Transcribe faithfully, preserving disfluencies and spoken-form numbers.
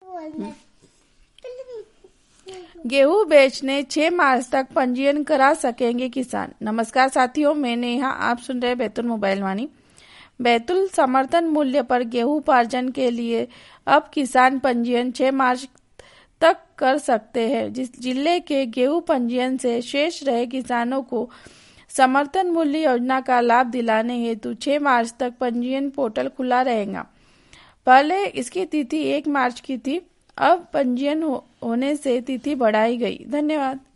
गेहूं बेचने छह मार्च तक पंजीयन करा सकेंगे किसान। नमस्कार साथियों, मैं नेहा, आप सुन रहे बैतूल मोबाइल वाणी। बैतूल समर्थन मूल्य पर गेहूं उपार्जन के लिए अब किसान पंजीयन छह मार्च तक कर सकते हैं। जिस जिले के गेहूं पंजीयन से शेष रहे किसानों को समर्थन मूल्य योजना का लाभ दिलाने हेतु छह मार्च तक पंजीयन पोर्टल खुला रहेगा। पहले इसकी तिथि एक मार्च की थी, अब पंजीयन हो, होने से तिथि बढ़ाई गई। धन्यवाद।